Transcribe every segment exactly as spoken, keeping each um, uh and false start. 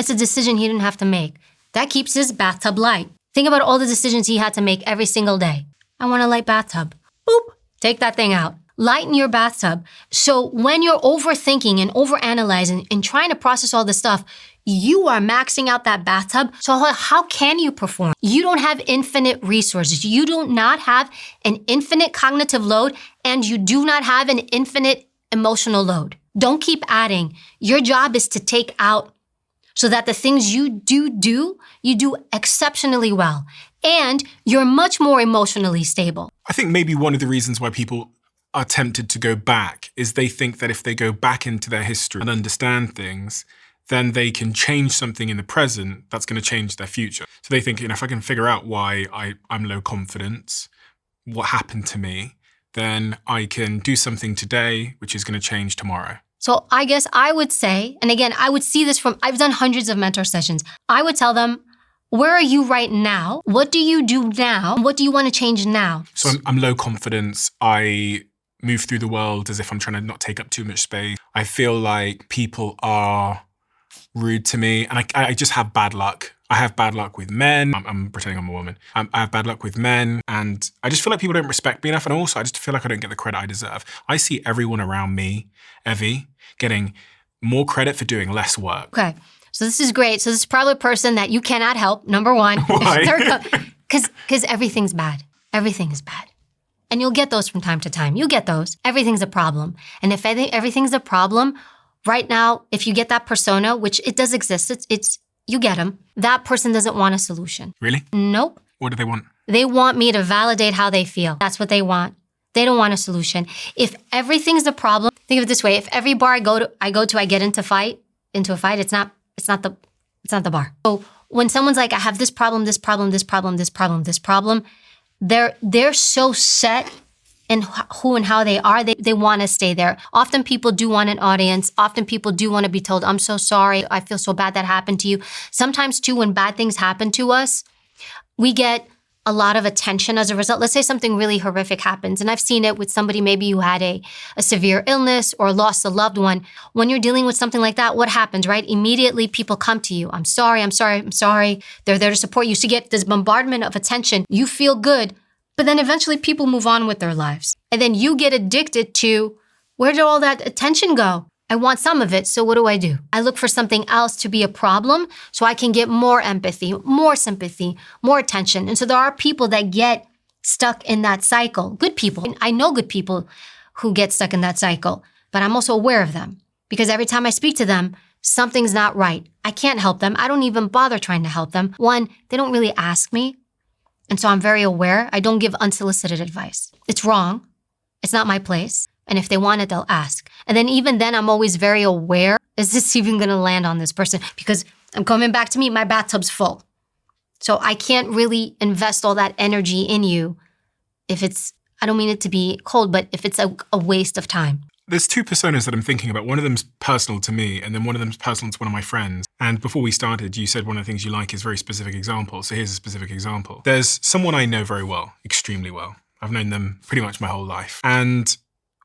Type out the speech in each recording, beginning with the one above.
It's a decision he didn't have to make. That keeps his bathtub light. Think about all the decisions he had to make every single day. I want a light bathtub. Boop, take that thing out. Lighten your bathtub. So when you're overthinking and overanalyzing and trying to process all this stuff, you are maxing out that bathtub. So how can you perform? You don't have infinite resources. You do not have an infinite cognitive load, and you do not have an infinite emotional load. Don't keep adding. Your job is to take out so that the things you do do, you do exceptionally well. And you're much more emotionally stable. I think maybe one of the reasons why people are tempted to go back is they think that if they go back into their history and understand things, then they can change something in the present that's going to change their future. So they think, you know, if I can figure out why I, I'm low confidence, what happened to me, then I can do something today which is going to change tomorrow. So I guess I would say, and again, I would see this from, I've done hundreds of mentor sessions. I would tell them, where are you right now? What do you do now? What do you want to change now? So I'm, I'm low confidence. I move through the world as if I'm trying to not take up too much space. I feel like people are rude to me, and I, I just have bad luck. I have bad luck with men. I'm, I'm pretending I'm a woman. Um, I have bad luck with men, and I just feel like people don't respect me enough, and also I just feel like I don't get the credit I deserve. I see everyone around me, Evie, getting more credit for doing less work. Okay, so this is great. So this is probably a person that you cannot help, number one. Why? Because because everything's bad. Everything is bad. And you'll get those from time to time. You get those. Everything's a problem. And if everything's a problem, right now, if you get that persona, which it does exist, it's, it's you get them, that person doesn't want a solution. Really? Nope. What do they want? They want me to validate how they feel. That's what they want. They don't want a solution. If everything's the problem, think of it this way. If every bar I go to, I go to, I get into fight, into a fight, it's not, it's not the, it's not the bar. So when someone's like, I have this problem, this problem, this problem, this problem, this problem, they're, they're so set in who and how they are, they, they want to stay there. Often people do want an audience. Often people do want to be told, I'm so sorry. I feel so bad that happened to you. Sometimes too, when bad things happen to us, we get a lot of attention as a result. Let's say something really horrific happens. And I've seen it with somebody maybe who had a, a severe illness or lost a loved one. When you're dealing with something like that, what happens, right? Immediately people come to you. I'm sorry, I'm sorry, I'm sorry. They're there to support you. So you get this bombardment of attention. You feel good. But then eventually people move on with their lives. And then you get addicted to, where did all that attention go? I want some of it, so what do I do? I look for something else to be a problem so I can get more empathy, more sympathy, more attention. And so there are people that get stuck in that cycle. Good people. I know good people who get stuck in that cycle, but I'm also aware of them because every time I speak to them, something's not right. I can't help them. I don't even bother trying to help them. One, they don't really ask me. And so I'm very aware. I don't give unsolicited advice. It's wrong. It's not my place. And if they want it, they'll ask. And then even then, I'm always very aware, is this even going to land on this person? Because I'm coming back to me, my bathtub's full. So I can't really invest all that energy in you if it's, I don't mean it to be cold, but if it's a, a waste of time. There's two personas that I'm thinking about. One of them's personal to me, and then one of them's personal to one of my friends. And before we started, you said one of the things you like is very specific examples. So here's a specific example. There's someone I know very well, extremely well. I've known them pretty much my whole life. And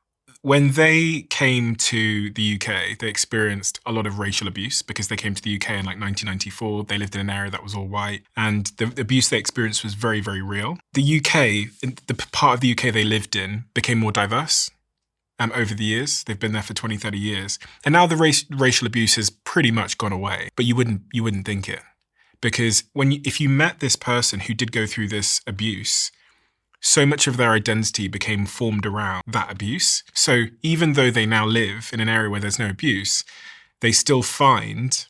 when they came to the U K, they experienced a lot of racial abuse because they came to the U K in like nineteen ninety-four. They lived in an area that was all white, and the, the abuse they experienced was very, very real. The U K, the part of the U K they lived in, became more diverse um, over the years. They've been there for twenty, thirty years. And now the race, racial abuse has pretty much gone away, but you wouldn't, you wouldn't think it. Because when you, if you met this person who did go through this abuse, so much of their identity became formed around that abuse. So even though they now live in an area where there's no abuse, they still find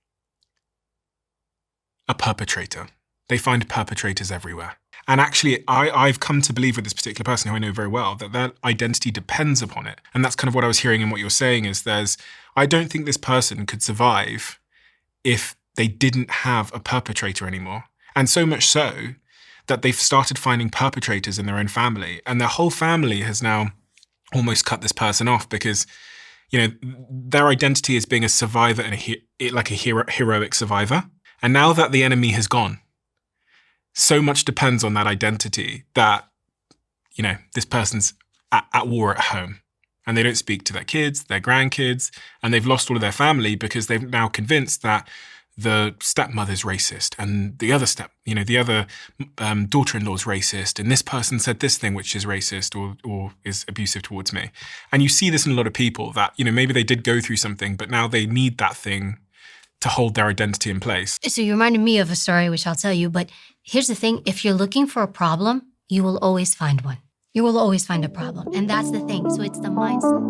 a perpetrator. They find perpetrators everywhere. And actually, I, I've come to believe with this particular person who I know very well, that that identity depends upon it. And that's kind of what I was hearing in what you're saying is there's, I don't think this person could survive if they didn't have a perpetrator anymore. And so much so that they've started finding perpetrators in their own family, and their whole family has now almost cut this person off because, you know, their identity is being a survivor and a he- like a hero- heroic survivor. And now that the enemy has gone, so much depends on that identity that, you know, this person's at, at war at home, and they don't speak to their kids, their grandkids, and they've lost all of their family because they've now convinced that the stepmother's racist and the other step, you know, the other um, daughter-in-law's racist, and this person said this thing which is racist or or is abusive towards me. And you see this in a lot of people that, you know, maybe they did go through something, but now they need that thing to hold their identity in place. So you reminded me of a story, which I'll tell you, but here's the thing. If you're looking for a problem, you will always find one. You will always find a problem. And that's the thing. So it's the mindset.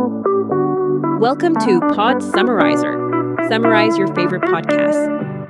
Welcome to Pod Summarizer. Summarize your favorite podcasts.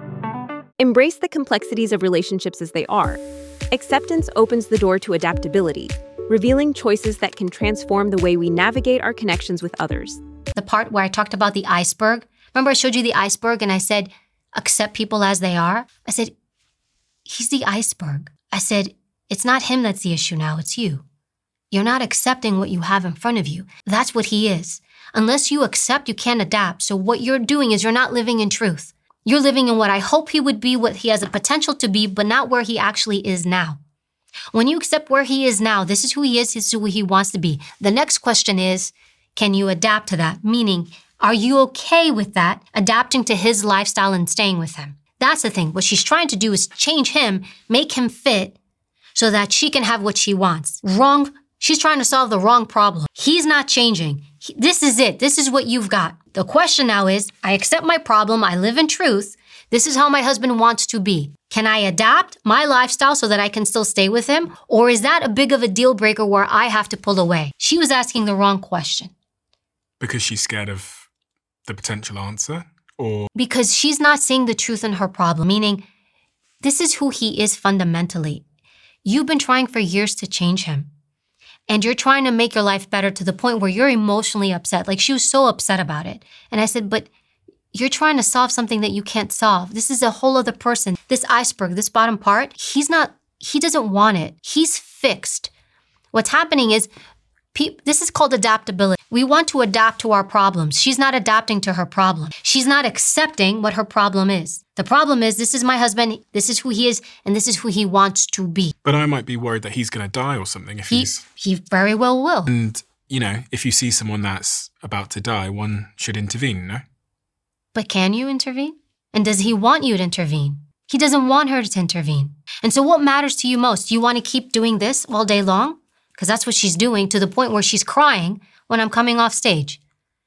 Embrace the complexities of relationships as they are. Acceptance opens the door to adaptability, revealing choices that can transform the way we navigate our connections with others. The part where I talked about the iceberg. Remember I showed you the iceberg and I said, accept people as they are? I said, he's the iceberg. I said, it's not him that's the issue now, it's you. You're not accepting what you have in front of you. That's what he is. Unless you accept, you can't adapt. So what you're doing is you're not living in truth. You're living in what I hope he would be, what he has a potential to be, but not where he actually is now. When you accept where he is now, this is who he is, this is who he wants to be. The next question is, can you adapt to that? Meaning, are you okay with that, adapting to his lifestyle and staying with him? That's the thing. What she's trying to do is change him, make him fit, so that she can have what she wants. Wrong. She's trying to solve the wrong problem. He's not changing. He, this is it. This is what you've got. The question now is, I accept my problem. I live in truth. This is how my husband wants to be. Can I adapt my lifestyle so that I can still stay with him? Or is that a big of a deal breaker where I have to pull away? She was asking the wrong question. Because she's scared of the potential answer? Or because she's not seeing the truth in her problem, meaning this is who he is fundamentally. You've been trying for years to change him. And you're trying to make your life better to the point where you're emotionally upset. Like she was so upset about it. And I said, but you're trying to solve something that you can't solve. This is a whole other person. This iceberg, this bottom part, he's not, he doesn't want it. He's fixed. What's happening is, pe- this is called adaptability. We want to adapt to our problems. She's not adapting to her problem. She's not accepting what her problem is. The problem is, this is my husband, this is who he is, and this is who he wants to be. But I might be worried that he's going to die or something if he, he's... He very well will. And, you know, if you see someone that's about to die, one should intervene, no? But can you intervene? And does he want you to intervene? He doesn't want her to intervene. And so what matters to you most? Do you want to keep doing this all day long? Because that's what she's doing to the point where she's crying when I'm coming off stage.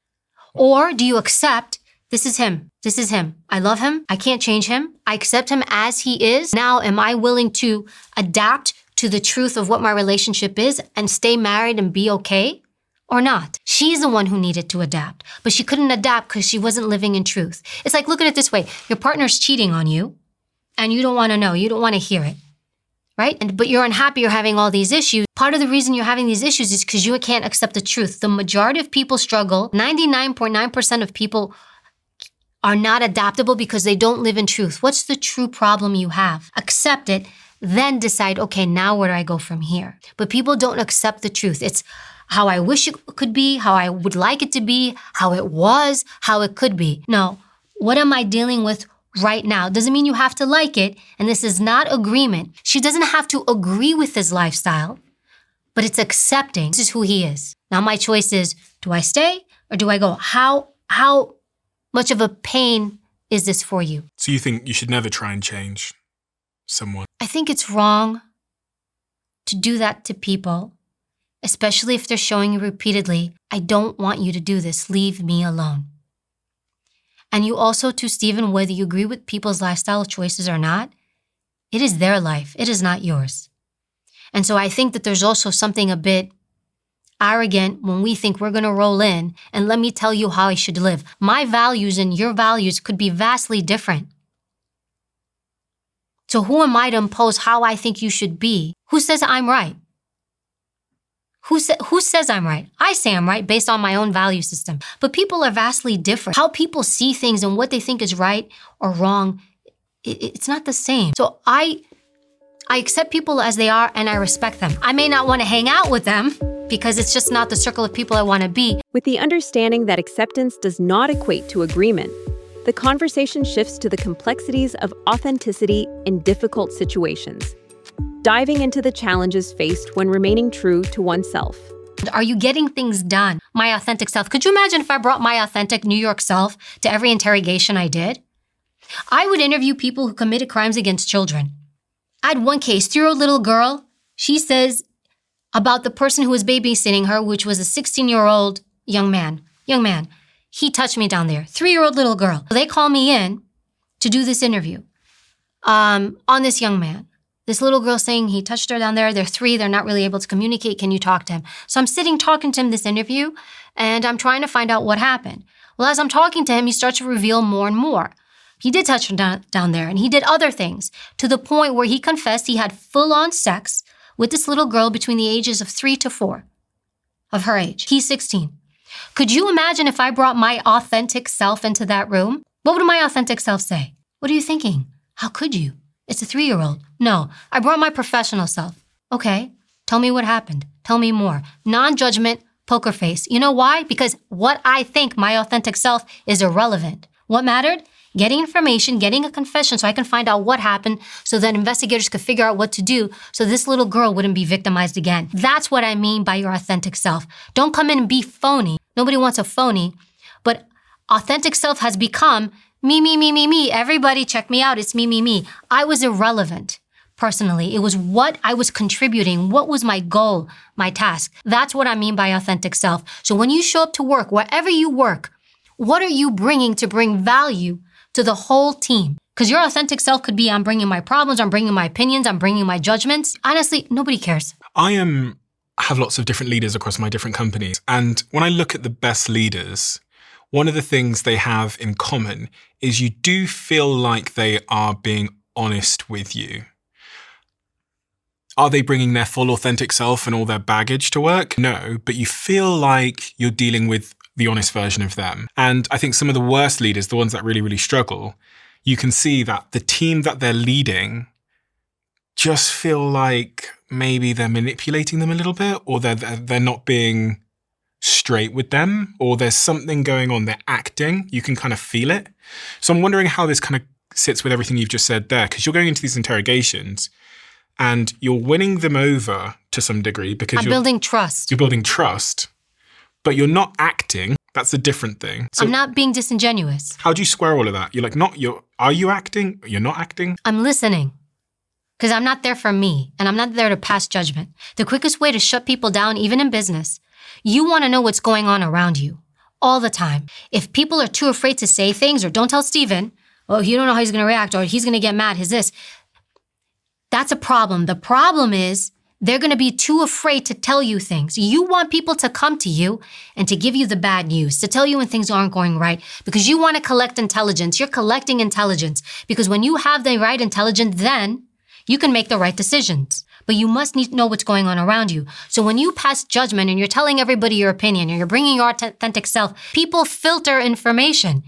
Or do you accept, this is him, this is him. I love him, I can't change him. I accept him as he is. Now, am I willing to adapt to the truth of what my relationship is and stay married and be okay? Or not? She's the one who needed to adapt, but she couldn't adapt because she wasn't living in truth. It's like, look at it this way. Your partner's cheating on you and you don't want to know, you don't want to hear it. Right? And, but you're unhappy, you're having all these issues. Part of the reason you're having these issues is because you can't accept the truth. The majority of people struggle. ninety-nine point nine percent of people are not adaptable because they don't live in truth. What's the true problem you have? Accept it, then decide, okay, now where do I go from here? But people don't accept the truth. It's how I wish it could be, how I would like it to be, how it was, how it could be. No, what am I dealing with right now? Doesn't mean you have to like it, and this is not agreement. She doesn't have to agree with his lifestyle, but it's accepting this is who he is. Now my choice is, do I stay or do I go? How how much of a pain is this for you? So you think you should never try and change someone? I think it's wrong to do that to people, especially if they're showing you repeatedly, I don't want you to do this, leave me alone. And you also, too, Stephen, whether you agree with people's lifestyle choices or not, it is their life. It is not yours. And so I think that there's also something a bit arrogant when we think we're going to roll in and let me tell you how I should live. My values and your values could be vastly different. So who am I to impose how I think you should be? Who says I'm right? Who, sa- who says I'm right? I say I'm right based on my own value system. But people are vastly different. How people see things and what they think is right or wrong, it, it's not the same. So I, I accept people as they are and I respect them. I may not want to hang out with them because it's just not the circle of people I want to be. With the understanding that acceptance does not equate to agreement, the conversation shifts to the complexities of authenticity in difficult situations, diving into the challenges faced when remaining true to oneself. Are you getting things done? My authentic self. Could you imagine if I brought my authentic New York self to every interrogation I did? I would interview people who committed crimes against children. I had one case, three-year-old little girl. She says about the person who was babysitting her, which was a sixteen-year-old young man. Young man. He touched me down there. Three-year-old little girl. They call me in to do this interview um, on this young man. This little girl saying he touched her down there. They're three. They're not really able to communicate. Can you talk to him? So I'm sitting talking to him this interview, and I'm trying to find out what happened. Well, as I'm talking to him, he starts to reveal more and more. He did touch her down, down there, and he did other things to the point where he confessed he had full-on sex with this little girl between the ages of three to four of her age. He's sixteen. Could you imagine if I brought my authentic self into that room? What would my authentic self say? What are you thinking? How could you? It's a three-year-old. No, I brought my professional self. Okay, tell me what happened. Tell me more. Non-judgment, poker face. You know why? Because what I think, my authentic self, is irrelevant. What mattered? Getting information, getting a confession so I can find out what happened so that investigators could figure out what to do so this little girl wouldn't be victimized again. That's what I mean by your authentic self. Don't come in and be phony. Nobody wants a phony. But authentic self has become me, me, me, me, me. Everybody check me out. It's me, me, me. I was irrelevant. Personally, it was what I was contributing. What was my goal, my task? That's what I mean by authentic self. So when you show up to work, wherever you work, what are you bringing to bring value to the whole team? Because your authentic self could be, I'm bringing my problems, I'm bringing my opinions, I'm bringing my judgments. Honestly, nobody cares. I am have lots of different leaders across my different companies. And when I look at the best leaders, one of the things they have in common is you do feel like they are being honest with you. Are they bringing their full authentic self and all their baggage to work? No, but you feel like you're dealing with the honest version of them. And I think some of the worst leaders, the ones that really, really struggle, you can see that the team that they're leading just feel like maybe they're manipulating them a little bit, or they're, they're not being straight with them, or there's something going on. They're acting. You can kind of feel it. So I'm wondering how this kind of sits with everything you've just said there, because you're going into these interrogations and you're winning them over to some degree because I'm you're building trust. You're building trust. But you're not acting. That's a different thing. So I'm not being disingenuous. How do you square all of that? You're like, not, you're, are you acting? You're not acting? I'm listening. Because I'm not there for me, and I'm not there to pass judgment. The quickest way to shut people down, even in business, you want to know what's going on around you all the time. If people are too afraid to say things, or don't tell Steven, oh, you don't know how he's going to react, or he's going to get mad, his this, that's a problem. The problem is, they're going to be too afraid to tell you things. You want people to come to you and to give you the bad news, to tell you when things aren't going right, because you want to collect intelligence. You're collecting intelligence because when you have the right intelligence, then you can make the right decisions. But you must need to know what's going on around you. So when you pass judgment and you're telling everybody your opinion and you're bringing your authentic self, people filter information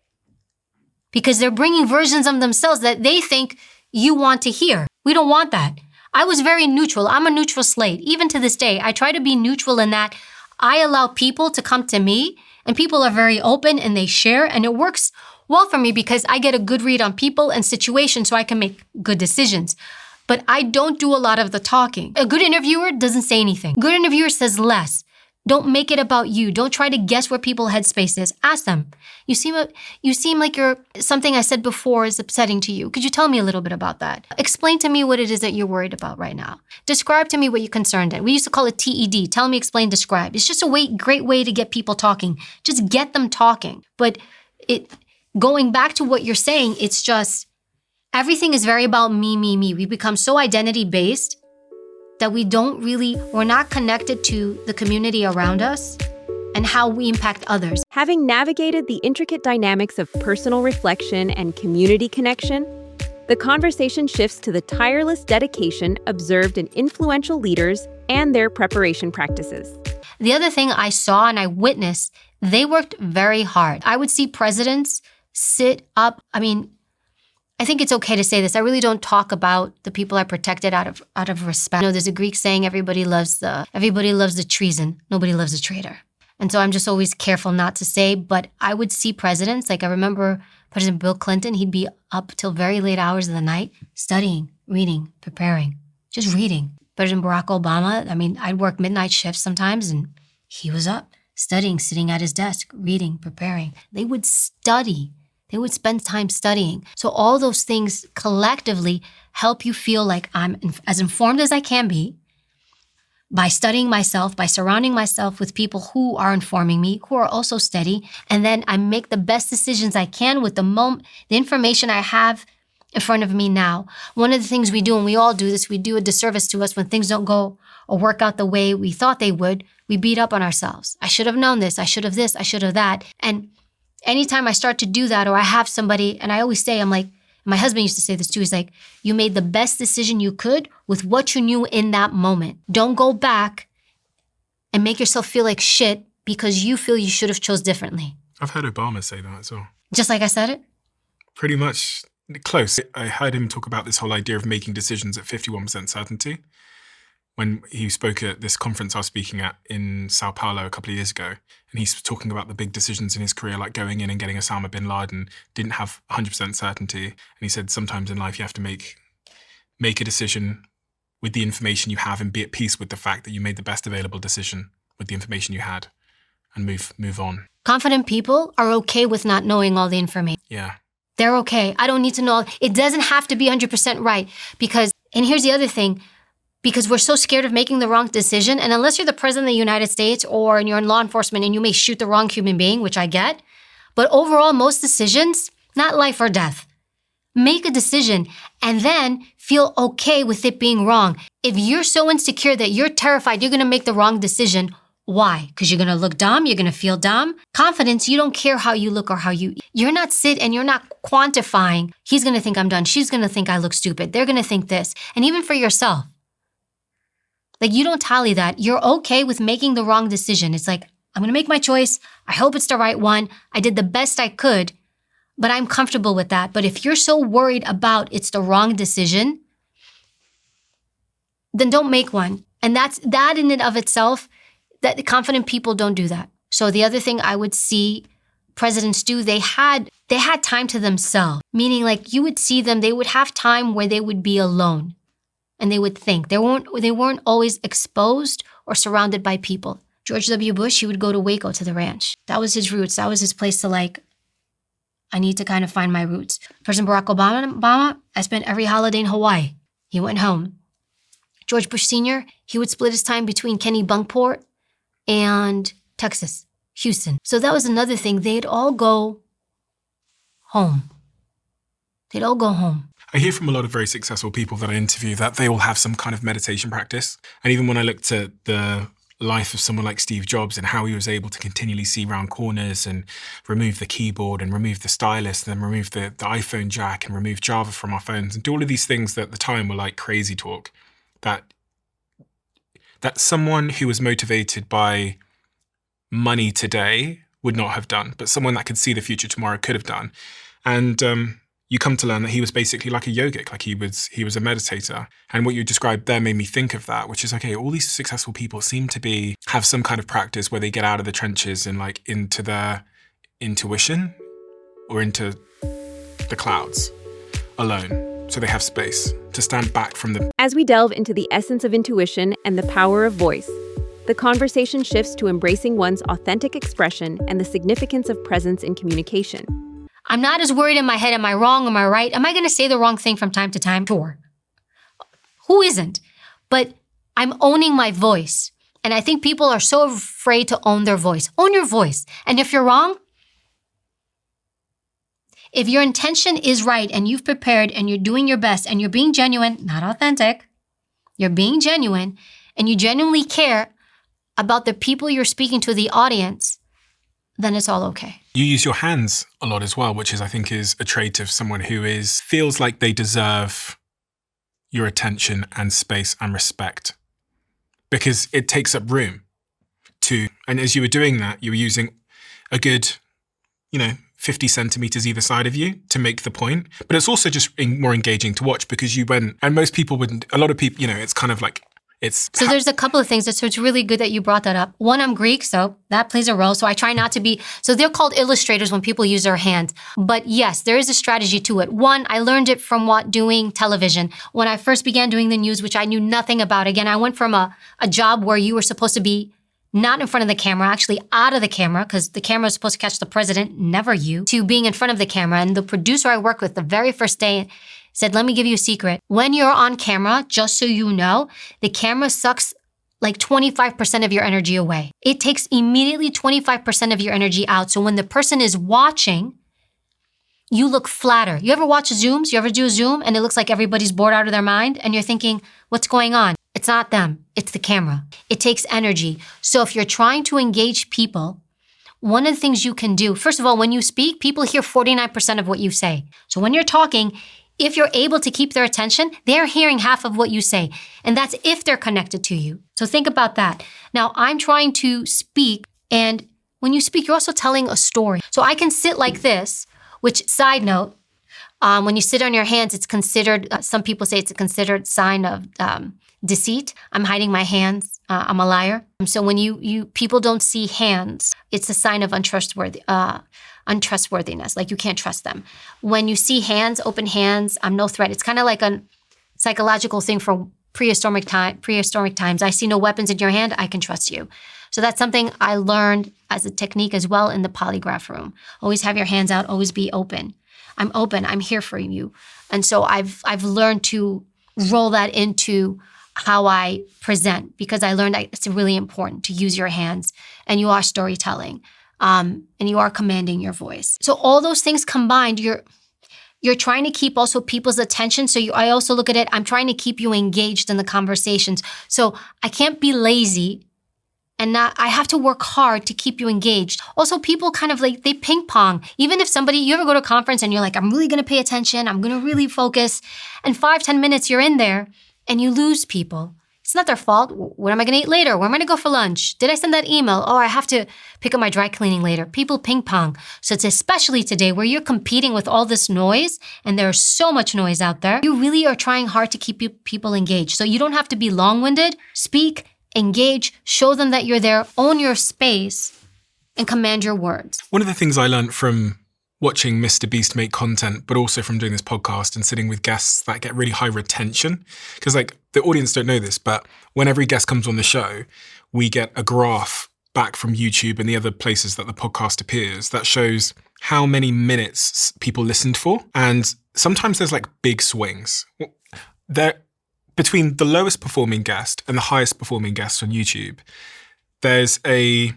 because they're bringing versions of themselves that they think you want to hear. We don't want that. I was very neutral. I'm a neutral slate. Even to this day, I try to be neutral in that I allow people to come to me, and people are very open and they share, and it works well for me because I get a good read on people and situations so I can make good decisions. But I don't do a lot of the talking. A good interviewer doesn't say anything. A good interviewer says less. Don't make it about you. Don't try to guess where people's headspace is. Ask them. You seem you seem like you're something I said before is upsetting to you. Could you tell me a little bit about that? Explain to me what it is that you're worried about right now. Describe to me what you're concerned in. We used to call it T E D. Tell me, explain, describe. It's just a way, great way to get people talking. Just get them talking. But it going back to what you're saying, it's just everything is very about me, me, me. We become so identity-based that we don't really, we're not connected to the community around us and how we impact others. Having navigated the intricate dynamics of personal reflection and community connection, the conversation shifts to the tireless dedication observed in influential leaders and their preparation practices. The other thing I saw and I witnessed, they worked very hard. I would see presidents sit up, I mean, I think it's okay to say this. I really don't talk about the people I protected out of out of respect. You know, there's a Greek saying, everybody loves the everybody loves the treason, nobody loves the traitor. And so I'm just always careful not to say, but I would see presidents, like I remember President Bill Clinton, he'd be up till very late hours of the night, studying, reading, preparing, just reading. President Barack Obama, I mean, I'd work midnight shifts sometimes, and he was up, studying, sitting at his desk, reading, preparing. They would study. They would spend time studying. So all those things collectively help you feel like I'm as informed as I can be by studying myself, by surrounding myself with people who are informing me, who are also steady. And then I make the best decisions I can with the moment, the information I have in front of me now. One of the things we do, and we all do this, we do a disservice to us when things don't go or work out the way we thought they would. We beat up on ourselves. I should have known this. I should have this. I should have that. And anytime I start to do that, or I have somebody, and I always say, I'm like, my husband used to say this too. He's like, you made the best decision you could with what you knew in that moment. Don't go back and make yourself feel like shit because you feel you should have chose differently. I've heard Obama say that as well. Just like I said it? Pretty much close. I heard him talk about this whole idea of making decisions at fifty-one percent certainty when he spoke at this conference I was speaking at in Sao Paulo a couple of years ago. And he's talking about the big decisions in his career, like going in and getting Osama bin Laden, didn't have one hundred percent certainty. And he said sometimes in life you have to make make a decision with the information you have and be at peace with the fact that you made the best available decision with the information you had and move move on. Confident people are okay with not knowing all the information. Yeah. They're okay. I don't need to know. It doesn't have to be one hundred percent right because, and here's the other thing, because we're so scared of making the wrong decision. And unless you're the president of the United States or you're in law enforcement and you may shoot the wrong human being, which I get, but overall, most decisions, not life or death. Make a decision and then feel okay with it being wrong. If you're so insecure that you're terrified you're going to make the wrong decision, why? Because you're going to look dumb? You're going to feel dumb? Confidence, you don't care how you look or how you... You're not sit and you're not quantifying, he's going to think I'm done. She's going to think I look stupid. They're going to think this. And even for yourself. Like, you don't tally that. You're okay with making the wrong decision. It's like, I'm going to make my choice. I hope it's the right one. I did the best I could, but I'm comfortable with that. But if you're so worried about it's the wrong decision, then don't make one. And that's that in and of itself, that confident people don't do that. So the other thing I would see presidents do, they had they had time to themselves, meaning like you would see them, they would have time where they would be alone. And they would think. They weren't, they weren't always exposed or surrounded by people. George W. Bush, he would go to Waco, to the ranch. That was his roots. That was his place to like, I need to kind of find my roots. President Barack Obama, Obama, I spent every holiday in Hawaii. He went home. George Bush Senior, he would split his time between Kennebunkport and Texas, Houston. So that was another thing. They'd all go home. They'd all go home. I hear from a lot of very successful people that I interview that they all have some kind of meditation practice. And even when I looked at the life of someone like Steve Jobs and how he was able to continually see round corners and remove the keyboard and remove the stylus and then remove the, the iPhone jack and remove Java from our phones and do all of these things that at the time were like crazy talk, that, that someone who was motivated by money today would not have done, but someone that could see the future tomorrow could have done. And um, you come to learn that he was basically like a yogic, like he was he was a meditator. And what you described there made me think of that, which is, okay, all these successful people seem to be have some kind of practice where they get out of the trenches and like into their intuition or into the clouds alone. So they have space to stand back from the... As we delve into the essence of intuition and the power of voice, the conversation shifts to embracing one's authentic expression and the significance of presence in communication. I'm not as worried in my head, am I wrong, am I right? Am I going to say the wrong thing from time to time? Sure. Who isn't? But I'm owning my voice. And I think people are so afraid to own their voice. Own your voice. And if you're wrong, if your intention is right and you've prepared and you're doing your best and you're being genuine, not authentic, you're being genuine and you genuinely care about the people you're speaking to, the audience, then it's all okay. You use your hands a lot as well, which is, I think, is a trait of someone who is feels like they deserve your attention and space and respect because it takes up room to, and as you were doing that, you were using a good, you know, fifty centimeters either side of you to make the point. But it's also just more engaging to watch because you went, and most people wouldn't, a lot of people, you know, it's kind of like, It's so there's a couple of things. So it's really good that you brought that up. One, I'm Greek, so that plays a role. So I try not to be, so they're called illustrators when people use their hands. But yes, there is a strategy to it. One, I learned it from what doing television. When I first began doing the news, which I knew nothing about. Again, I went from a, a job where you were supposed to be not in front of the camera, actually out of the camera, because the camera is supposed to catch the president, never you, to being in front of the camera. And the producer I worked with the very first day said, let me give you a secret. When you're on camera, just so you know, the camera sucks like twenty-five percent of your energy away. It takes immediately twenty-five percent of your energy out. So when the person is watching, you look flatter. You ever watch Zooms? You ever do a Zoom and it looks like everybody's bored out of their mind and you're thinking, what's going on? It's not them, it's the camera. It takes energy. So if you're trying to engage people, one of the things you can do, first of all, when you speak, people hear forty-nine percent of what you say. So when you're talking, if you're able to keep their attention, they're hearing half of what you say. And that's if they're connected to you. So think about that. Now, I'm trying to speak, and when you speak, you're also telling a story. So I can sit like this, which, side note, um, when you sit on your hands, it's considered, uh, some people say it's a considered sign of um, deceit. I'm hiding my hands. Uh, I'm a liar. So when you, you people don't see hands, it's a sign of untrustworthy, uh, untrustworthiness, like you can't trust them. When you see hands, open hands, I'm no threat. It's kind of like a psychological thing for prehistoric time, prehistoric times. I see no weapons in your hand, I can trust you. So that's something I learned as a technique as well in the polygraph room. Always have your hands out, always be open. I'm open, I'm here for you. And so I've I've learned to roll that into how I present, because I learned that it's really important to use your hands, and you are storytelling, um, and you are commanding your voice. So all those things combined, you're you're trying to keep also people's attention. So you, I also look at it, I'm trying to keep you engaged in the conversations. So I can't be lazy, and not, I have to work hard to keep you engaged. Also, people kind of like, they ping pong. Even if somebody, you ever go to a conference and you're like, I'm really gonna pay attention, I'm gonna really focus, and five, ten minutes you're in there and you lose people. It's not their fault. What am I gonna eat later? Where am I gonna go for lunch? Did I send that email? Oh, I have to pick up my dry cleaning later. People ping pong. So it's especially today where you're competing with all this noise, and there's so much noise out there. You really are trying hard to keep people engaged. So you don't have to be long-winded. Speak, engage, show them that you're there, own your space, and command your words. One of the things I learned from watching Mister Beast make content, but also from doing this podcast and sitting with guests that get really high retention, because like the audience don't know this, but when every guest comes on the show, we get a graph back from YouTube and the other places that the podcast appears that shows how many minutes people listened for. And sometimes there's like big swings. There, between the lowest performing guest and the highest performing guest on YouTube, there's a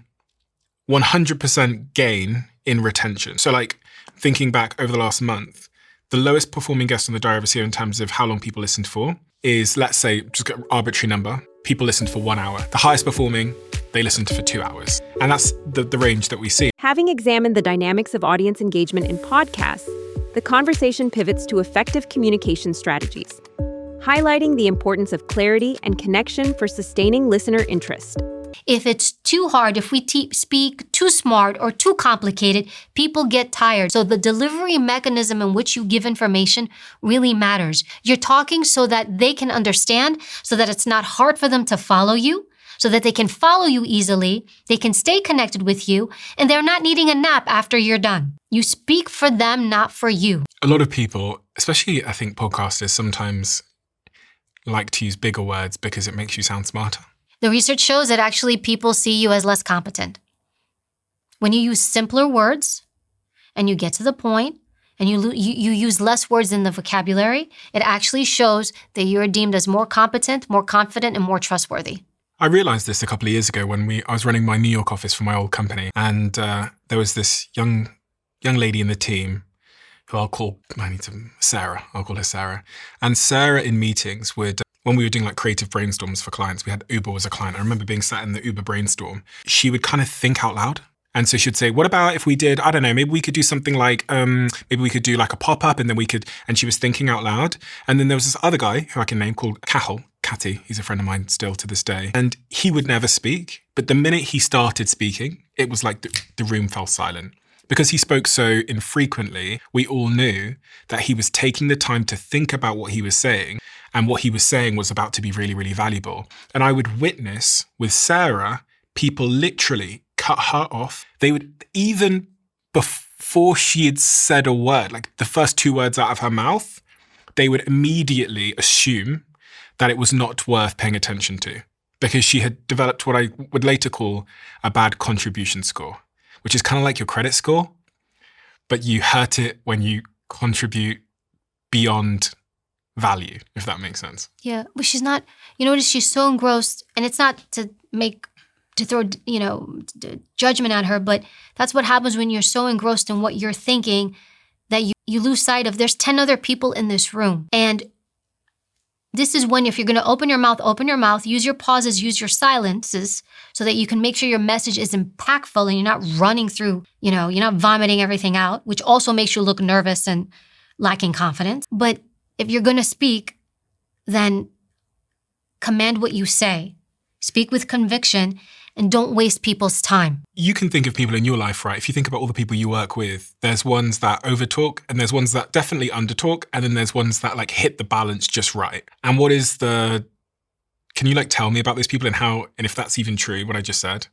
one hundred percent gain in retention. So like thinking back over the last month, the lowest performing guest on the Diary of a C E O in terms of how long people listened for is, let's say, just an arbitrary number, people listened for one hour. The highest performing, they listened for two hours. And that's the, the range that we see. Having examined the dynamics of audience engagement in podcasts, the conversation pivots to effective communication strategies, highlighting the importance of clarity and connection for sustaining listener interest. If it's too hard, if we te- speak too smart or too complicated, people get tired. So the delivery mechanism in which you give information really matters. You're talking so that they can understand, so that it's not hard for them to follow you, so that they can follow you easily, they can stay connected with you, and they're not needing a nap after you're done. You speak for them, not for you. A lot of people, especially I think podcasters, sometimes like to use bigger words because it makes you sound smarter. The research shows that actually people see you as less competent. When you use simpler words and you get to the point and you, lo- you, you use less words in the vocabulary, it actually shows that you're deemed as more competent, more confident, and more trustworthy. I realized this a couple of years ago when we I was running my New York office for my old company, and uh, there was this young young lady in the team who I'll call, I need to, Sarah, I'll call her Sarah. And Sarah in meetings would, when we were doing like creative brainstorms for clients, we had Uber as a client. I remember being sat in the Uber brainstorm. She would kind of think out loud. And so she'd say, what about if we did, I don't know, maybe we could do something like, um, maybe we could do like a pop-up and then we could, and she was thinking out loud. And then there was this other guy who I can name called Cahill, Catty. He's a friend of mine still to this day. And he would never speak. But the minute he started speaking, it was like the, the room fell silent. Because he spoke so infrequently, we all knew that he was taking the time to think about what he was saying, and what he was saying was about to be really, really valuable. And I would witness with Sarah, people literally cut her off. They would, even before she had said a word, like the first two words out of her mouth, they would immediately assume that it was not worth paying attention to. because she had developed what I would later call a bad contribution score, which is kind of like your credit score, but you hurt it when you contribute beyond value, if that makes sense. Yeah, but she's not, you notice she's so engrossed, and it's not to make, to throw, you know, judgment at her, but that's what happens when you're so engrossed in what you're thinking that you, you lose sight of there's ten other people in this room. And this is when, if you're going to open your mouth, open your mouth, use your pauses, use your silences so that you can make sure your message is impactful and you're not running through, you know, you're not vomiting everything out, which also makes you look nervous and lacking confidence. But if you're going to speak, then command what you say. Speak with conviction and don't waste people's time. You can think of people in your life, right? If you think about all the people you work with, there's ones that overtalk and there's ones that definitely undertalk, and then there's ones that like hit the balance just right. And what is the, can you like tell me about those people and how, and if that's even true, what I just said?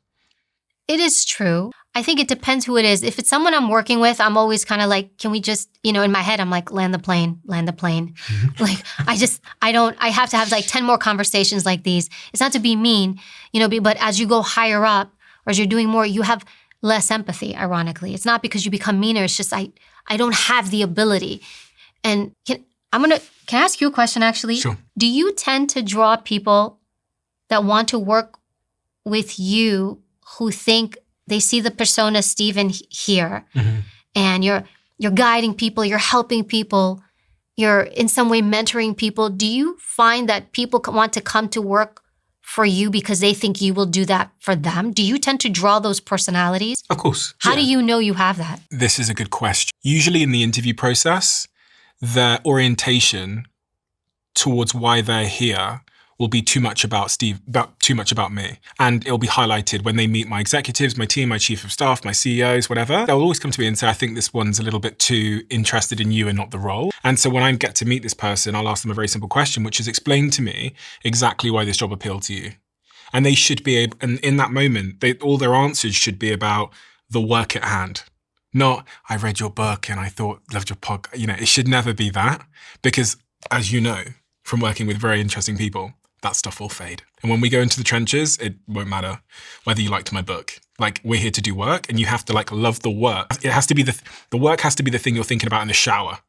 It is true. I think it depends who it is. If it's someone I'm working with, I'm always kind of like, can we just, you know, in my head, I'm like, land the plane, land the plane. Like, I just, I don't, I have to have like ten more conversations like these. It's not to be mean, you know, but as you go higher up or as you're doing more, you have less empathy, ironically. It's not because you become meaner. It's just, I, I don't have the ability. And can, I'm going to, can I ask you a question actually? Sure. Do you tend to draw people that want to work with you who think they see the persona Stephen here, mm-hmm. and you're you're guiding people, you're helping people, you're in some way mentoring people? Do you find that people want to come to work for you because they think you will do that for them? Do you tend to draw those personalities? Of course. How yeah. do you know you have that? This is a good question. Usually in the interview process, the orientation towards why they're here will be too much about Steve, about too much about me. And it'll be highlighted when they meet my executives, my team, my chief of staff, my C E Os, whatever. They'll always come to me and say, I think this one's a little bit too interested in you and not the role. And so when I get to meet this person, I'll ask them a very simple question, which is explain to me exactly why this job appealed to you. And they should be able, and in that moment, they, all their answers should be about the work at hand. Not, I read your book and I thought, loved your podcast. You know, it should never be that, because as you know, from working with very interesting people, that stuff will fade. And when we go into the trenches, it won't matter whether you liked my book. Like, we're here to do work, and you have to like love the work. It has to be the, the work has to be the thing you're thinking about in the shower,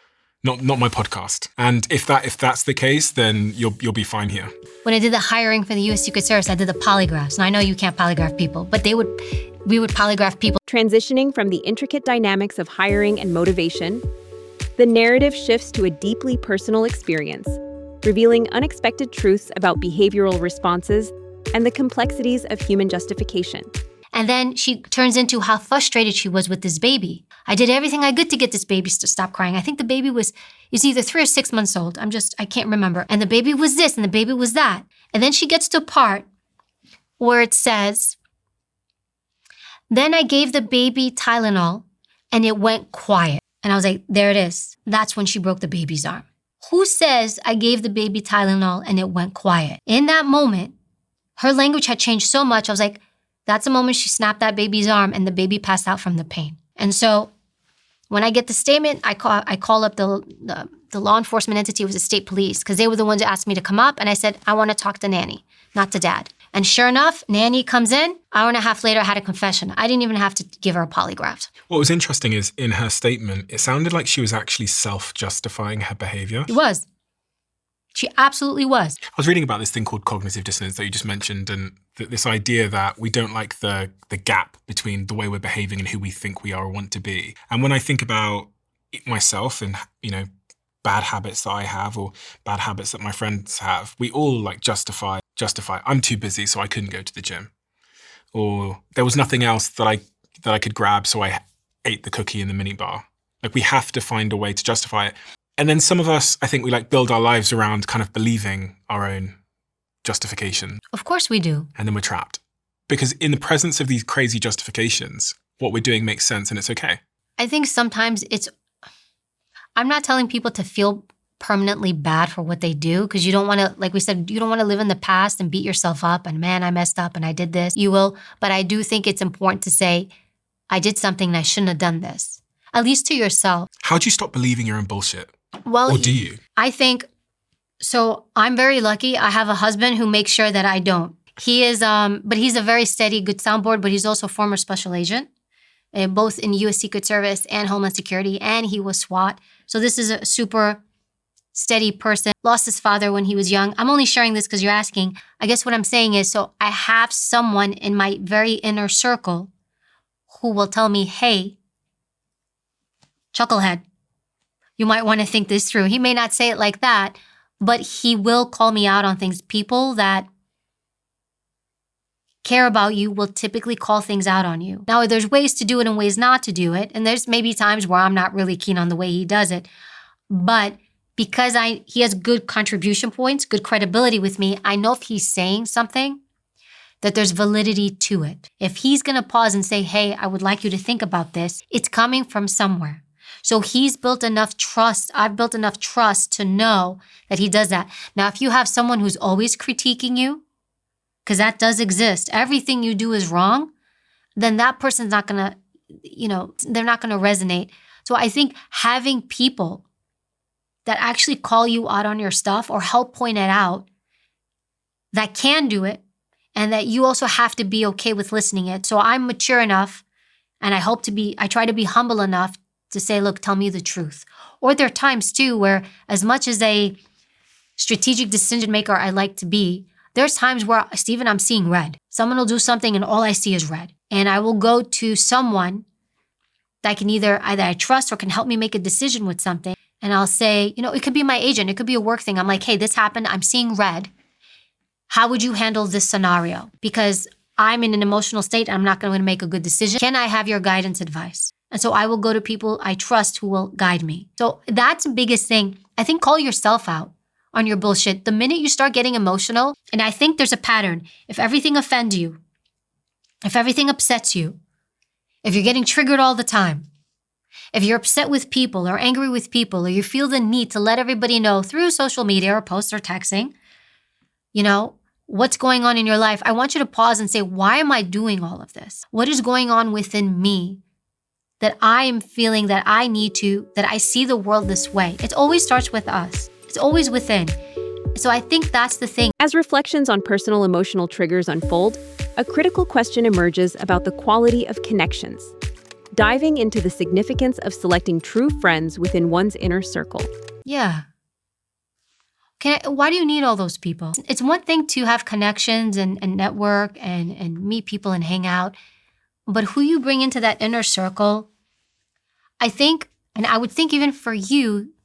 not not my podcast. And if that if that's the case, then you'll you'll be fine here. When I did the hiring for the U S Secret Service, I did the polygraphs. Now I know you can't polygraph people, but they would, we would polygraph people. Transitioning from the intricate dynamics of hiring and motivation, the narrative shifts to a deeply personal experience, revealing unexpected truths about behavioral responses and the complexities of human justification. And then she turns into how frustrated she was with this baby. I did everything I could to get this baby to stop crying. I think the baby was, is either three or six months old. I'm just, I can't remember. And the baby was this and the baby was that. And then she gets to a part where it says, then I gave the baby Tylenol and it went quiet. And I was like, there it is. That's when she broke the baby's arm. Who says I gave the baby Tylenol and it went quiet? In that moment, her language had changed so much. I was like, that's the moment she snapped that baby's arm and the baby passed out from the pain. And so when I get the statement, I call I call up the, the, the law enforcement entity. It was the state police, because they were the ones who asked me to come up. And I said, I want to talk to Nanny, not to Dad. And sure enough, Nanny comes in. Hour and a half later, I had a confession. I didn't even have to give her a polygraph. What was interesting is in her statement, it sounded like she was actually self-justifying her behavior. It was. She absolutely was. I was reading about this thing called cognitive dissonance that you just mentioned, and th- this idea that we don't like the the gap between the way we're behaving and who we think we are or want to be. And when I think about myself and, you know, bad habits that I have or bad habits that my friends have, we all like justify, justify, I'm too busy, so I couldn't go to the gym. Or there was nothing else that I that I could grab, so I ate the cookie in the mini bar. Like, we have to find a way to justify it. And then some of us, I think we like build our lives around kind of believing our own justification. Of course we do. And then we're trapped. Because in the presence of these crazy justifications, what we're doing makes sense and it's okay. I think sometimes it's, I'm not telling people to feel permanently bad for what they do, because you don't want to, like we said, you don't want to live in the past and beat yourself up and, man, I messed up and I did this. You will. But I do think it's important to say, I did something and I shouldn't have done this. At least to yourself. How do you stop believing your own bullshit? Well, or do you? I think So I'm very lucky. I have a husband who makes sure that I don't. He is, um, but he's a very steady, good soundboard, but he's also a former special agent, uh, both in U S Secret Service and Homeland Security, and he was SWAT. So this is a super steady person. Lost his father when he was young. I'm only sharing this because you're asking. I guess what I'm saying is, so I have someone in my very inner circle who will tell me, hey, chucklehead, you might want to think this through. He may not say it like that, but he will call me out on things. People that care about you will typically call things out on you. Now, there's ways to do it and ways not to do it. And there's maybe times where I'm not really keen on the way he does it. But because I he has good contribution points, good credibility with me, I know if he's saying something, that there's validity to it. If he's going to pause and say, hey, I would like you to think about this, it's coming from somewhere. So he's built enough trust. I've built enough trust to know that he does that. Now, if you have someone who's always critiquing you, because that does exist, everything you do is wrong, then that person's not going to, you know, they're not going to resonate. So I think having people that actually call you out on your stuff or help point it out that can do it, and that you also have to be okay with listening it. So I'm mature enough, and I hope to be, I try to be humble enough to say, look, tell me the truth. Or there are times too where, as much as a strategic decision maker I like to be, there's times where, Stephen, I'm seeing red. Someone will do something and all I see is red. And I will go to someone that can either, either I trust or can help me make a decision with something. And I'll say, you know, it could be my agent. It could be a work thing. I'm like, hey, this happened. I'm seeing red. How would you handle this scenario? Because I'm in an emotional state. I'm not going to make a good decision. Can I have your guidance advice? And so I will go to people I trust who will guide me. So that's the biggest thing. I think call yourself out on your bullshit. The minute you start getting emotional, and I think there's a pattern. If everything offends you, if everything upsets you, if you're getting triggered all the time, if you're upset with people or angry with people, or you feel the need to let everybody know through social media or posts or texting, you know, what's going on in your life, I want you to pause and say, why am I doing all of this? What is going on within me that I am feeling that I need to, that I see the world this way? It always starts with us. It's always within. So I think that's the thing. As reflections on personal emotional triggers unfold, a critical question emerges about the quality of connections, diving into the significance of selecting true friends within one's inner circle. Yeah. Can I, why do you need all those people? It's one thing to have connections and, and network and, and meet people and hang out, but who you bring into that inner circle, I think, and I would think even for you,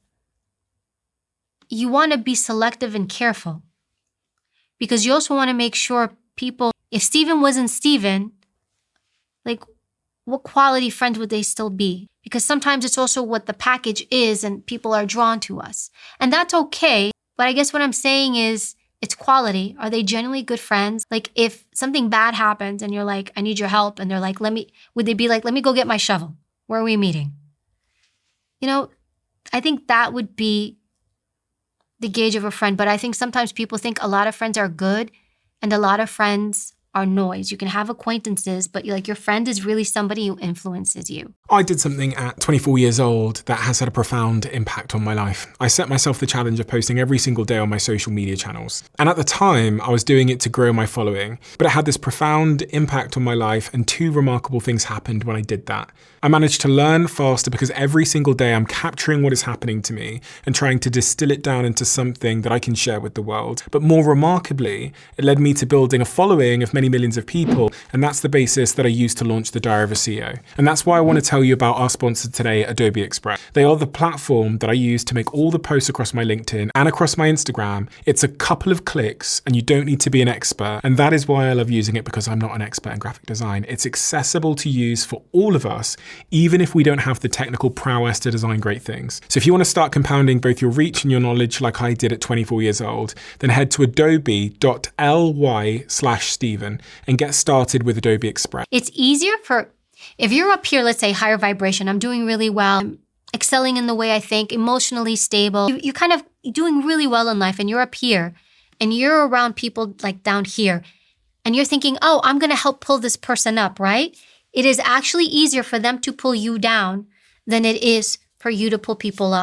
you want to be selective and careful, because you also want to make sure people, if Stephen wasn't Stephen, like, what quality friends would they still be? Because sometimes it's also what the package is and people are drawn to us. And that's okay. But I guess what I'm saying is it's quality. Are they genuinely good friends? Like if something bad happens and you're like, I need your help. And they're like, let me, would they be like, let me go get my shovel. Where are we meeting? You know, I think that would be the gauge of a friend. But I think sometimes people think a lot of friends are good and a lot of friends are noise. You can have acquaintances, but like your friend is really somebody who influences you. I did something at twenty-four years old that has had a profound impact on my life. I set myself the challenge of posting every single day on my social media channels. And at the time, I was doing it to grow my following, but it had this profound impact on my life, and two remarkable things happened when I did that. I managed to learn faster because every single day I'm capturing what is happening to me and trying to distill it down into something that I can share with the world. But more remarkably, it led me to building a following of many millions of people, and that's the basis that I used to launch the Diary of a C E O. And that's why I want to tell you about our sponsor today, Adobe Express. They are the platform that I use to make all the posts across my LinkedIn and across my Instagram. It's a couple of clicks and you don't need to be an expert. And that is why I love using it, because I'm not an expert in graphic design. It's accessible to use for all of us, even if we don't have the technical prowess to design great things. So if you want to start compounding both your reach and your knowledge like I did at twenty-four years old, then head to adobe dot l y slash Stephen and get started with Adobe Express. It's easier for, if you're up here, let's say higher vibration, I'm doing really well, I'm excelling in the way I think, emotionally stable, you, you're kind of doing really well in life, and you're up here and you're around people like down here and you're thinking, oh, I'm going to help pull this person up, right? It is actually easier for them to pull you down than it is for you to pull people up.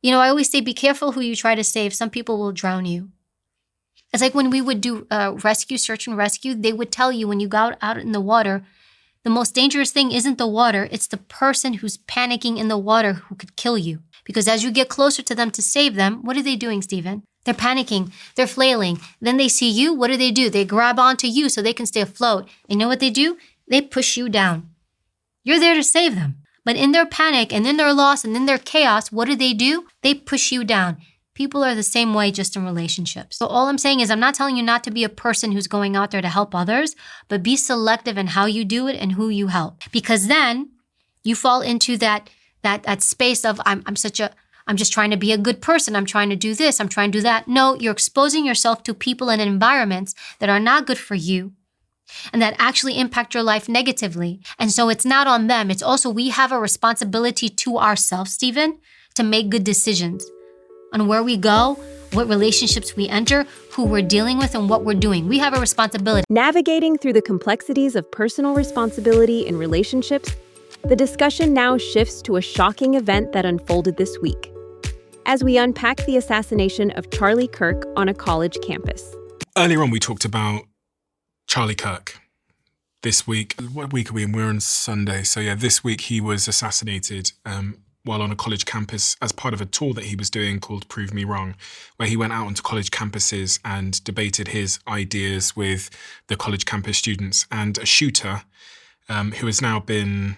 You know, I always say, be careful who you try to save. Some people will drown you. It's like when we would do uh, rescue, search and rescue, they would tell you when you got out in the water, the most dangerous thing isn't the water, it's the person who's panicking in the water who could kill you. Because as you get closer to them to save them, what are they doing, Stephen? They're panicking, they're flailing. Then they see you, what do they do? They grab onto you so they can stay afloat. And you know what they do? They push you down. You're there to save them. But in their panic and in their loss and in their chaos, what do they do? They push you down. People are the same way just in relationships. So all I'm saying is I'm not telling you not to be a person who's going out there to help others, but be selective in how you do it and who you help. Because then you fall into that that that space of I'm I'm such a I'm just trying to be a good person. I'm trying to do this. I'm trying to do that. No, you're exposing yourself to people and environments that are not good for you and that actually impact your life negatively. And so it's not on them. It's also we have a responsibility to ourselves, Stephen, to make good decisions on where we go, what relationships we enter, who we're dealing with, and what we're doing. We have a responsibility. Navigating through the complexities of personal responsibility in relationships, the discussion now shifts to a shocking event that unfolded this week, as we unpack the assassination of Charlie Kirk on a college campus. Earlier on, we talked about Charlie Kirk. This week, what week are we in? We're on Sunday. So yeah, this week he was assassinated um, while on a college campus as part of a tour that he was doing called Prove Me Wrong, where he went out onto college campuses and debated his ideas with the college campus students. And a shooter um, who has now been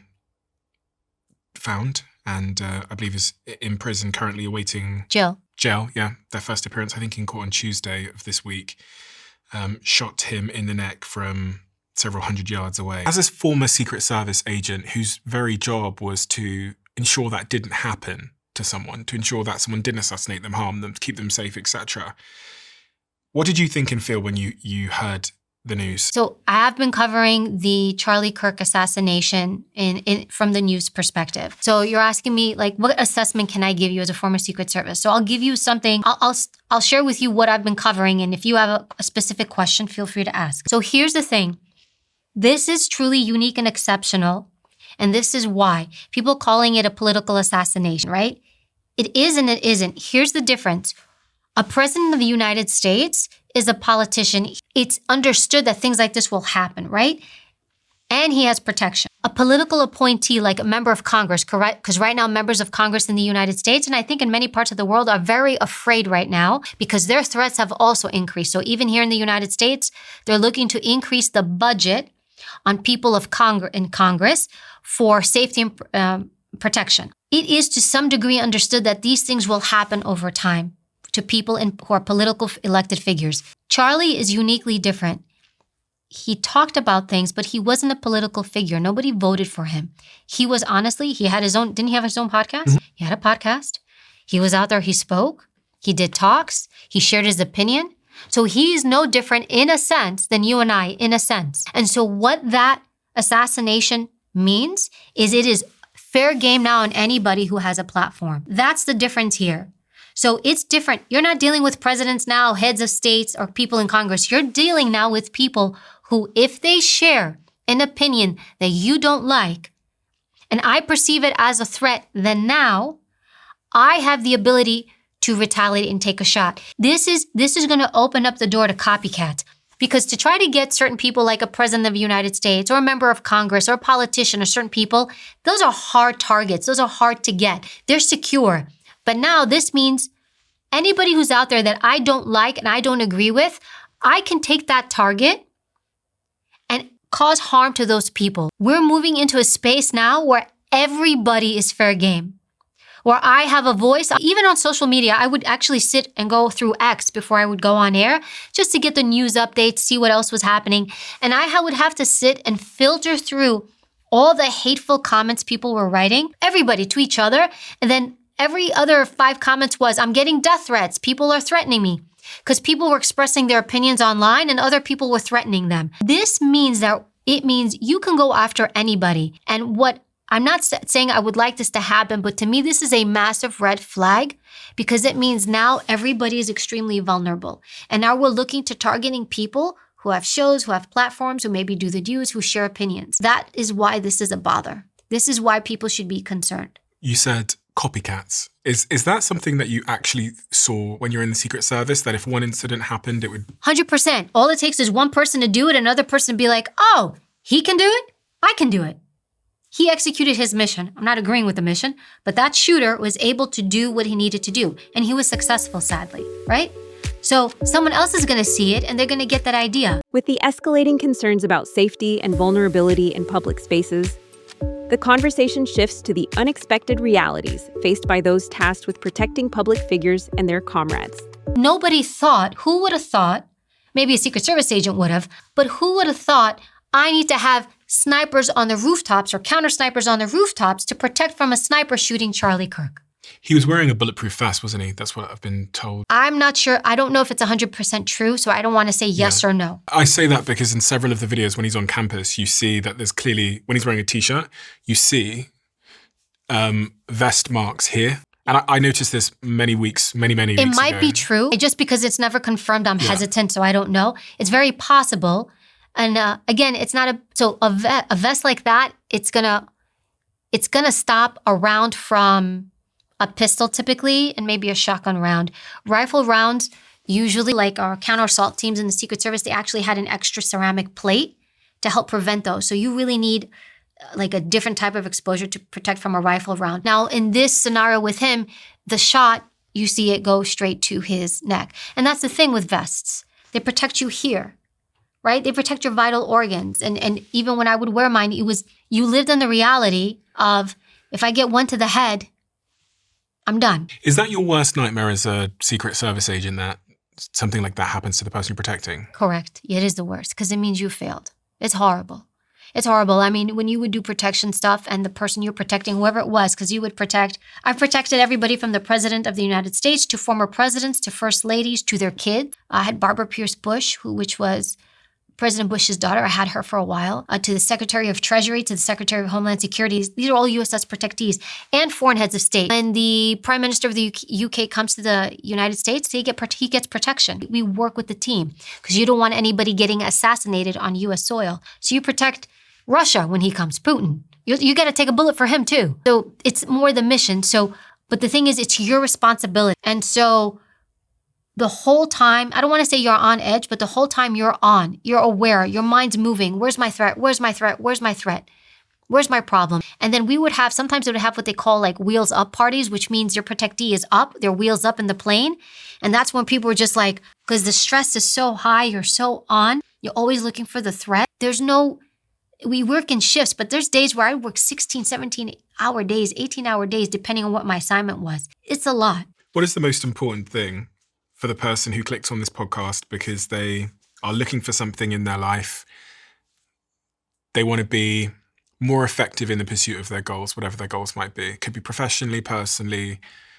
found and uh, I believe is in prison currently awaiting Jill. Jail, yeah, their first appearance, I think in court on Tuesday of this week, um, shot him in the neck from several hundred yards away. As a former Secret Service agent whose very job was to ensure that didn't happen to someone, to ensure that someone didn't assassinate them, harm them, to keep them safe, et cetera. What did you think and feel when you, you heard the news? So I have been covering the Charlie Kirk assassination in, in from the news perspective. So you're asking me, like, what assessment can I give you as a former Secret Service? So I'll give you something. I'll I'll, I'll share with you what I've been covering, and if you have a, a specific question, feel free to ask. So here's the thing. This is truly unique and exceptional, and this is why. People calling it a political assassination, right? It is and it isn't. Here's the difference. A president of the United States is a politician. It's understood that things like this will happen, right? And he has protection. A political appointee like a member of Congress, correct? Because right now members of Congress in the United States, and I think in many parts of the world, are very afraid right now because their threats have also increased. So even here in the United States, they're looking to increase the budget on people of Cong- in Congress for safety and um, protection. It is to some degree understood that these things will happen over time to people in, who are political elected figures. Charlie is uniquely different. He talked about things, but he wasn't a political figure. Nobody voted for him. He was honestly, he had his own, didn't he have his own podcast? Mm-hmm. He had a podcast. He was out there, he spoke, he did talks, he shared his opinion. So he's no different in a sense than you and I, in a sense. And so what that assassination means is it is fair game now on anybody who has a platform. That's the difference here. So it's different. You're not dealing with presidents now, heads of states, or people in Congress. You're dealing now with people who, if they share an opinion that you don't like, and I perceive it as a threat, then now I have the ability to retaliate and take a shot. This is this is going to open up the door to copycats. Because to try to get certain people like a president of the United States or a member of Congress or a politician or certain people, those are hard targets. Those are hard to get. They're secure. But now this means anybody who's out there that I don't like and I don't agree with, I can take that target and cause harm to those people. We're moving into a space now where everybody is fair game, where I have a voice. Even on social media, I would actually sit and go through X before I would go on air just to get the news updates, see what else was happening. And I would have to sit and filter through all the hateful comments people were writing, everybody to each other, and then every other five comments was, I'm getting death threats. People are threatening me. Because people were expressing their opinions online and other people were threatening them. This means that it means you can go after anybody. And what I'm not saying I would like this to happen, but to me, this is a massive red flag because it means now everybody is extremely vulnerable. And now we're looking to targeting people who have shows, who have platforms, who maybe do the news, who share opinions. That is why this is a bother. This is why people should be concerned. You said copycats. Is is that something that you actually saw when you're in the Secret Service, that if one incident happened, it would... one hundred percent. All it takes is one person to do it, another person to be like, oh, he can do it? I can do it. He executed his mission. I'm not agreeing with the mission, but that shooter was able to do what he needed to do. And he was successful, sadly, right? So someone else is going to see it and they're going to get that idea. With the escalating concerns about safety and vulnerability in public spaces, the conversation shifts to the unexpected realities faced by those tasked with protecting public figures and their comrades. Nobody thought, who would have thought, maybe a Secret Service agent would have, but who would have thought I need to have snipers on the rooftops or counter snipers on the rooftops to protect from a sniper shooting Charlie Kirk? He was wearing a bulletproof vest, wasn't he? That's what I've been told. I'm not sure. I don't know if it's one hundred percent true, so I don't want to say yes yeah. or no. I say that because in several of the videos when he's on campus, you see that there's clearly, when he's wearing a t-shirt, you see um, vest marks here. And I, I noticed this many weeks, many, many it weeks might ago. be true. Just because it's never confirmed, I'm yeah. hesitant, so I don't know. It's very possible. And uh, again, it's not a, so a, ve- a vest like that, it's gonna, it's gonna stop a round from a pistol typically, and maybe a shotgun round. Rifle rounds, usually like our counter assault teams in the Secret Service, they actually had an extra ceramic plate to help prevent those. So you really need uh, like a different type of exposure to protect from a rifle round. Now, in this scenario with him, the shot, you see it go straight to his neck. And that's the thing with vests. They protect you here, right? They protect your vital organs. And, and even when I would wear mine, it was, you lived in the reality of, if I get one to the head, I'm done. Is that your worst nightmare as a Secret Service agent, that something like that happens to the person you're protecting? Correct. It is the worst because it means you failed. It's horrible. It's horrible. I mean, when you would do protection stuff and the person you're protecting, whoever it was, because you would protect, I've protected everybody from the President of the United States to former presidents to first ladies to their kids. I had Barbara Pierce Bush, who, which was President Bush's daughter. I had her for a while. Uh, to the Secretary of Treasury, to the Secretary of Homeland Security. These are all U S S protectees and foreign heads of state. When the Prime Minister of the U K comes to the United States, he, get, he gets protection. We work with the team because you don't want anybody getting assassinated on U S soil. So you protect Russia when he comes, Putin. You, you got to take a bullet for him too. So it's more the mission. So, but the thing is, it's your responsibility. And so the whole time, I don't want to say you're on edge, but the whole time you're on, you're aware, your mind's moving. Where's my threat? Where's my threat? Where's my threat? Where's my problem? And then we would have, sometimes it would have what they call like wheels up parties, which means your protectee is up, their wheels up in the plane. And that's when people were just like, because the stress is so high, you're so on, you're always looking for the threat. There's no, we work in shifts, but there's days where I work sixteen, seventeen hour days, eighteen hour days, depending on what my assignment was. It's a lot. What is the most important thing for the person who clicks on this podcast because they are looking for something in their life? They want to be more effective in the pursuit of their goals, whatever their goals might be. It could be professionally, personally,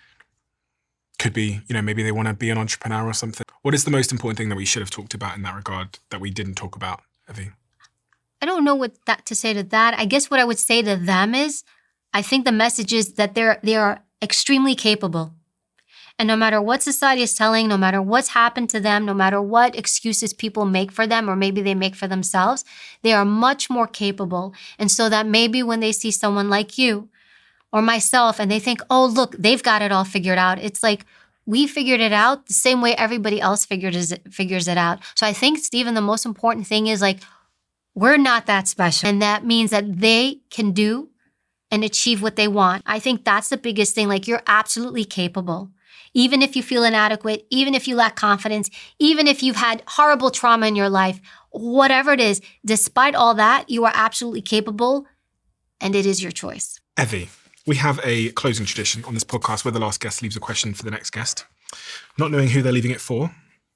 could be, you know, maybe they want to be an entrepreneur or something. What is the most important thing that we should have talked about in that regard that we didn't talk about, Evie? I don't know what that to say to that. I guess what I would say to them is, I think the message is that they're they are extremely capable. And no matter what society is telling, no matter what's happened to them, no matter what excuses people make for them, or maybe they make for themselves, they are much more capable. And so that maybe when they see someone like you or myself and they think, oh, look, they've got it all figured out. It's like, we figured it out the same way everybody else figured it, figures it out. So I think, Stephen, the most important thing is like, we're not that special. And that means that they can do and achieve what they want. I think that's the biggest thing. Like, you're absolutely capable. Even if you feel inadequate, even if you lack confidence, even if you've had horrible trauma in your life, whatever it is, despite all that, you are absolutely capable, and it is your choice. Evie, we have a closing tradition on this podcast where the last guest leaves a question for the next guest, not knowing who they're leaving it for.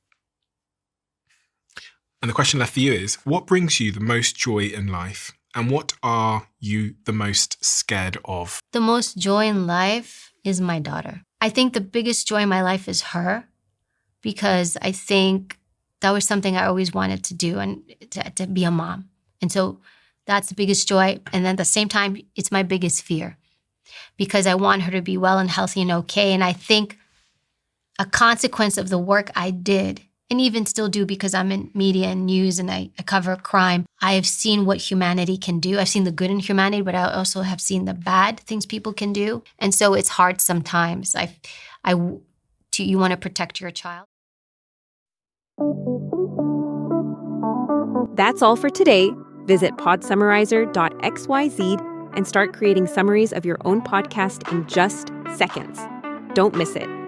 And the question left for you is, what brings you the most joy in life? And what are you the most scared of? The most joy in life is my daughter. I think the biggest joy in my life is her, because I think that was something I always wanted to do, and to, to be a mom. And so that's the biggest joy. And then at the same time, it's my biggest fear, because I want her to be well and healthy and okay. And I think a consequence of the work I did and even still do because I'm in media and news and I, I cover crime, I have seen what humanity can do. I've seen the good in humanity, but I also have seen the bad things people can do. And so it's hard sometimes. I, I, to, you want to protect your child. That's all for today. Visit podsummarizer dot x y z and start creating summaries of your own podcast in just seconds. Don't miss it.